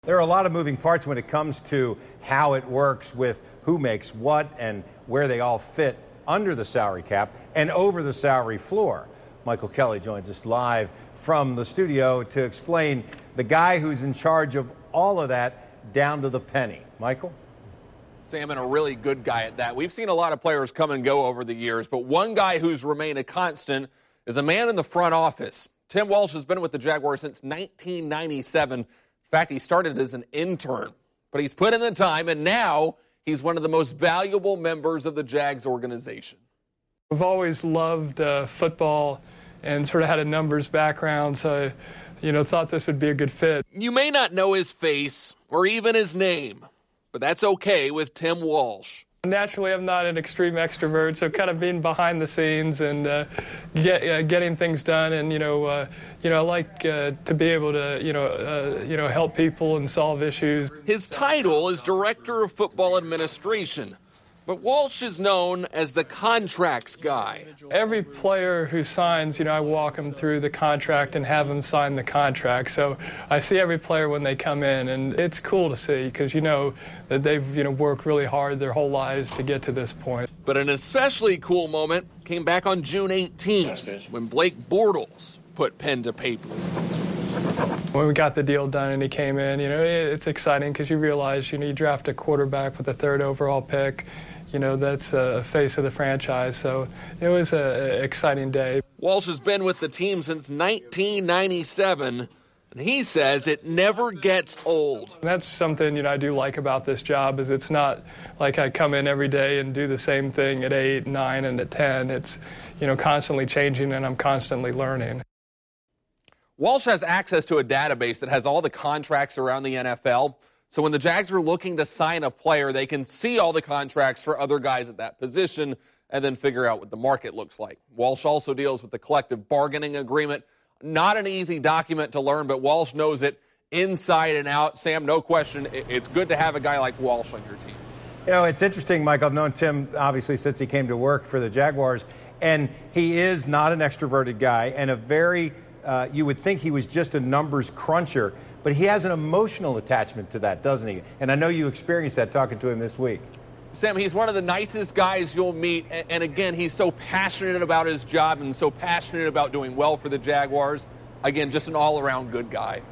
There are a lot of moving parts when it comes to how it works with who makes what and where they all fit under the salary cap and over the salary floor. Michael Kelly joins us live from the studio to explain the guy who's in charge of all of that down to the penny. Michael? Sam, and a really good guy at that. We've seen a lot of players come and go over the years, but one guy who's remained a constant is a man in the front office. Tim Walsh has been with the Jaguars since 1997. In fact, he started as an intern, but he's put in the time, and now he's one of the most valuable members of the Jags organization. I've always loved football and sort of had a numbers background, so thought this would be a good fit. You may not know his face or even his name, but that's okay with Tim Walsh. Naturally, I'm not an extreme extrovert, so kind of being behind the scenes and getting things done, and I like to be able to help people and solve issues. His title is Director of Football Administration, but Walsh is known as the contracts guy. Every player who signs, I walk them through the contract and have them sign the contract. So I see every player when they come in, and it's cool to see because that they've worked really hard their whole lives to get to this point. But an especially cool moment came back on June 18th when Blake Bortles put pen to paper. When we got the deal done and he came in, it's exciting because you realize, you draft a quarterback with the 3rd overall pick. That's a face of the franchise. So it was an exciting day. Walsh has been with the team since 1997, and he says it never gets old. That's something, I do like about this job is it's not like I come in every day and do the same thing at 8, 9, and at 10. It's, constantly changing, and I'm constantly learning. Walsh has access to a database that has all the contracts around the NFL. So when the Jags are looking to sign a player, they can see all the contracts for other guys at that position and then figure out what the market looks like. Walsh also deals with the collective bargaining agreement. Not an easy document to learn, but Walsh knows it inside and out. Sam, no question, it's good to have a guy like Walsh on your team. It's interesting, Mike. I've known Tim, obviously, since he came to work for the Jaguars, and he is not an extroverted guy and a very you would think he was just a numbers cruncher, but he has an emotional attachment to that, doesn't he? And I know you experienced that talking to him this week. Sam, he's one of the nicest guys you'll meet. And again, he's so passionate about his job and so passionate about doing well for the Jaguars. Again, just an all-around good guy.